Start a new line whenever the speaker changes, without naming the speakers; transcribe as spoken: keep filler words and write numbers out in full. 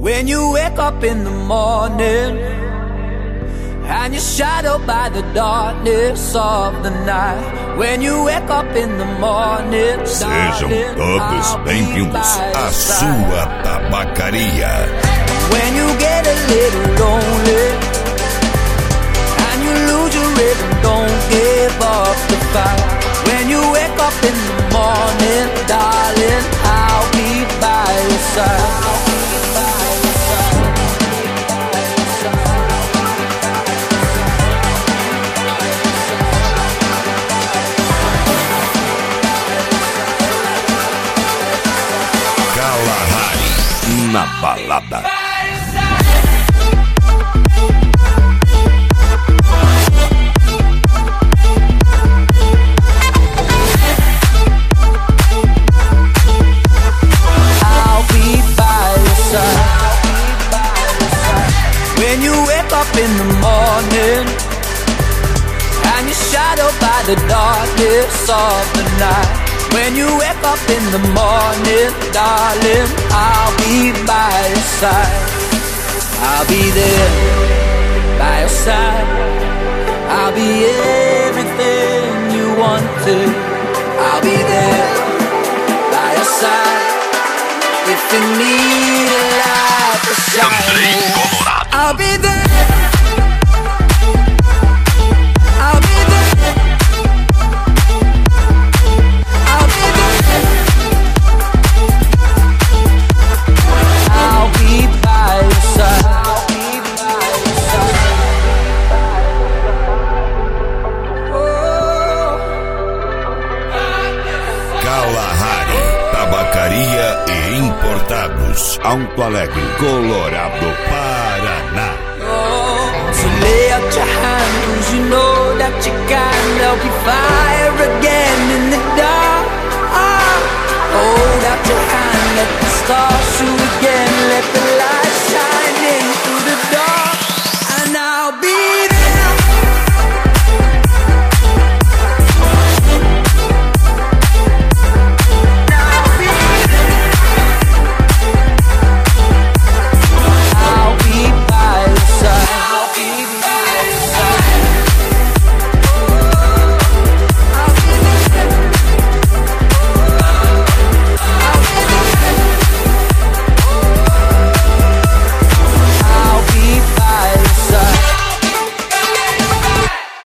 When you wake up in the morning and you're shadowed by the darkness of the night. When you wake up in the morning,
sejam todos bem-vindos à sua tabacaria.
When you get a little lonely and you lose your rhythm, don't give up the fight. When you wake up in the morning, darling, I'll be by your side.
Na balada.
I'll be by your side. When you wake up in the morning and you're shadowed by the darkness of the night. When you wake up in the morning, darling, I'll be by your side. I'll be there by your side. I'll be everything you wanted. I'll be there by your side. If you need a light to shine, I'll be there. I'll be there.
Tabacaria e Importados, Alto Alegre, Colorado, Paraná.
Oh, so lay out your hand, 'cause you know that you can. There'll be fire again in the dark. Hold out your hand, let the stars